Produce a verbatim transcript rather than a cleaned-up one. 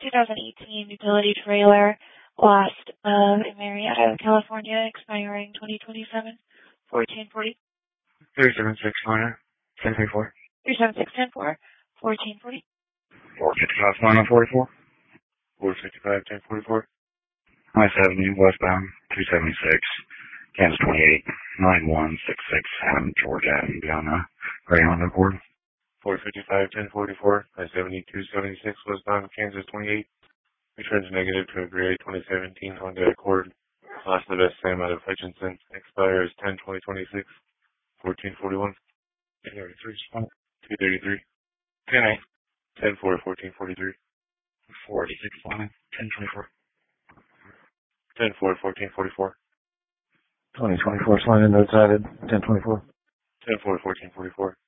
twenty eighteen utility trailer lost uh, in Marietta, California, expiring twenty twenty-seven, fourteen forty. three seven six nine ten twenty-four. three seven six one zero four, fourteen forty. four fifty-five nine forty-four. four fifty-five ten forty-four. I seventy westbound two seventy-six. Kansas twenty-eight nine one six six Adam Georgia Avenue beyond the Gray Honda Accord. four fifty-five ten forty-four. I seventy two seventy-six westbound Kansas twenty-eight. Returns negative to a gray twenty seventeen Honda Accord. Lost the best time out of Hutchinson. Expires ten twenty twenty-six. fourteen forty-one. two thirty-three spot. two thirty-three. ten eight. ten four fourteen forty-three. four six line ten twenty-four. ten four fourteen forty-four. twenty twenty-four slide in outside ten twenty-four. ten four fourteen forty-four.